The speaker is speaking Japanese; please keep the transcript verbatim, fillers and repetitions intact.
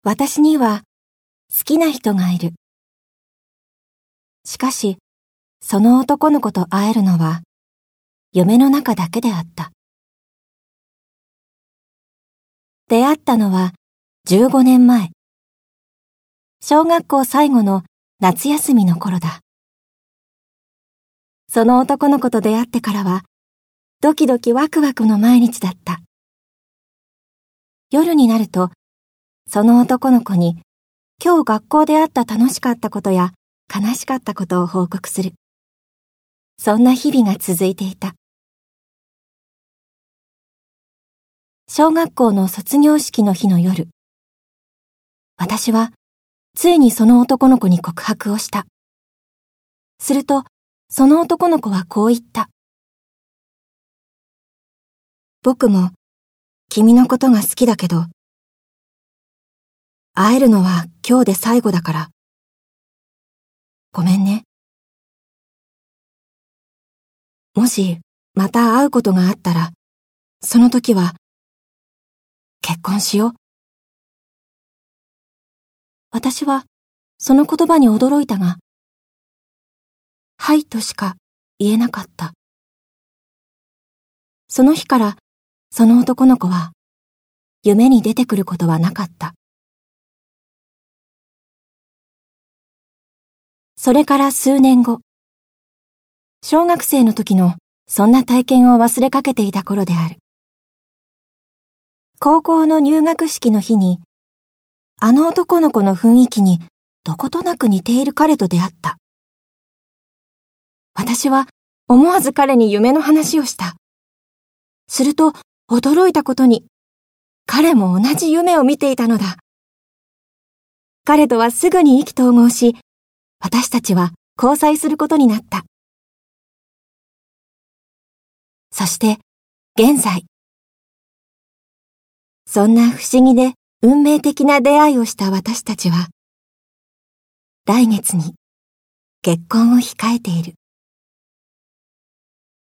私には好きな人がいる。しかし、その男の子と会えるのは夢の中だけであった。出会ったのはじゅうごねんまえ。小学校最後の夏休みの頃だ。その男の子と出会ってからは、ドキドキワクワクの毎日だった。夜になると、その男の子に今日学校であった楽しかったことや悲しかったことを報告する。そんな日々が続いていた。小学校の卒業式の日の夜、私はついにその男の子に告白をした。すると、その男の子はこう言った。僕も君のことが好きだけど、会えるのは今日で最後だから、ごめんね。もしまた会うことがあったら、その時は結婚しよう。私はその言葉に驚いたが、はいとしか言えなかった。その日からその男の子は夢に出てくることはなかった。それから数年後、小学生の時のそんな体験を忘れかけていた頃である。高校の入学式の日に、あの男の子の雰囲気にどことなく似ている彼と出会った。私は思わず彼に夢の話をした。すると驚いたことに、彼も同じ夢を見ていたのだ。彼とはすぐに意気投合し、私たちは交際することになった。そして、現在。そんな不思議で運命的な出会いをした私たちは、来月に結婚を控えている。